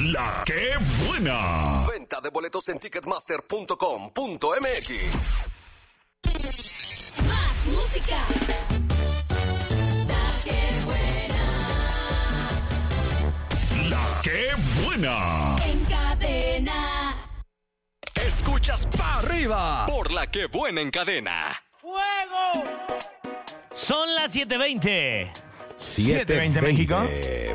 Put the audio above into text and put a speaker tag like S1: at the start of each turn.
S1: La que buena.
S2: Venta de boletos en ticketmaster.com.mx.
S3: Más música. La que buena.
S1: La que buena.
S3: En cadena.
S2: Escuchas pa' arriba por La que buena en cadena.
S4: ¡Fuego!
S5: Son las 7:20.
S6: 7:20
S5: México.